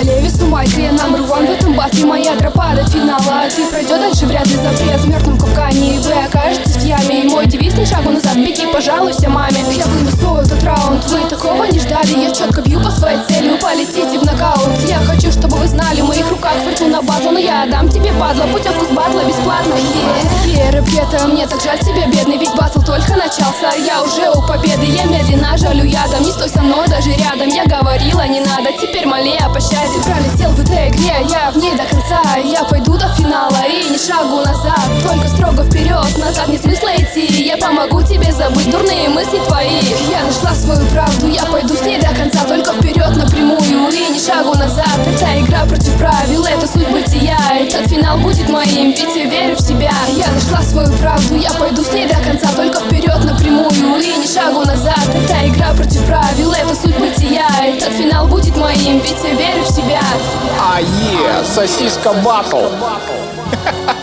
королеве Сумайка. Я number one в этом батле, моя тропа до финала. Ты пройдет дальше, вряд ли запрет в мертвом капкане. И вы окажетесь в яме, и мой девиз: ни шагу назад, беги, пожалуйся маме. Я вынесу этот раунд, вы такого не ждали. Я четко бью по своей цели, вы полетите в нокаут. Я хочу, чтобы вы знали, в моих руках фортуна батла. Но я отдам тебе, падла, путевку с батла бесплатно. Рэп-гета, мне так жаль тебя, бедный, ведь батл только начался. Я уже у победы, я медленно жалю ядом. Не стой со мной даже рядом, я говорила не надо, теперь моли о пощаде. Пролетел в этой игре, я в ней до конца. Я пойду до финала и ни шагу назад, только строго вперед, назад нет смысла идти. Я помогу тебе забыть дурные мысли твои. Я нашла свою правду, я пойду с ней до конца, только вперед напрямую и ни шагу назад. Это игра против правил, это суть бытия. Этот финал будет моим, ведь я верю в себя. Я нашла свою правду, я пойду с ней до конца, только вперед напрямую и ни шагу назад. Это игра против правил, это суть бытия. Этот финал будет моим, ведь я верю в себя. Сосиска батл.